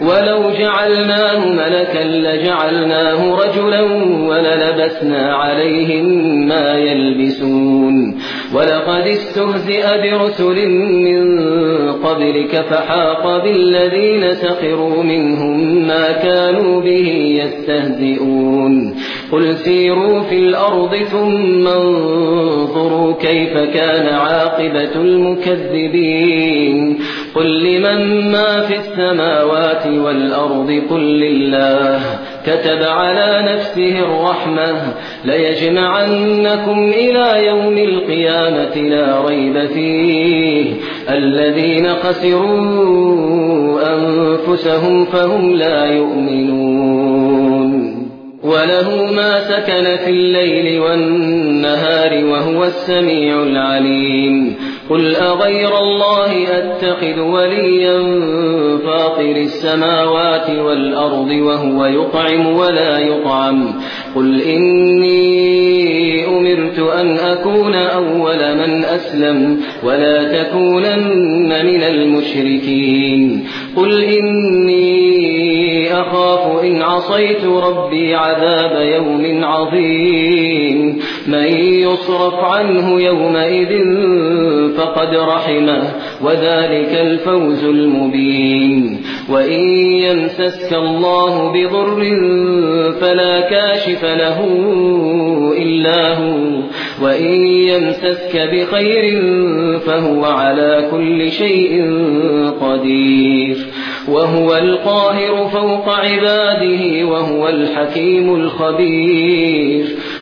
ولو جعلناه ملكا لجعلناه رجلا وللبسنا عليهم ما يلبسون ولقد استهزئ برسل من قبلك فحاق بالذين سخروا منهم ما كانوا به يستهزئون قل سيروا في الأرض ثم انظروا كيف كان عاقبة المكذبين قل لمن ما في السماوات والأرض قل لله كتب على نفسه الرحمة ليجمعنكم إلى يوم القيامة لا ريب فيه الذين خسروا أنفسهم فهم لا يؤمنون وله ما سكن في الليل والنهار وهو السميع العليم قل أغير الله أتخذ وليا فاطر السماوات والأرض وهو يطعم ولا يطعم قل إني أمرت أن أكون أول من أسلم ولا تكونن من المشركين قل إني أخاف إن عصيت ربي عذاب يوم عظيم من يصرف عنه يومئذ فقد رحمه وذلك الفوز المبين وإن يمسسك الله بضر فلا كاشف له إلا هو وإن يمسسك بخير فهو على كل شيء قدير وهو القاهر فوق عباده وهو الحكيم الخبير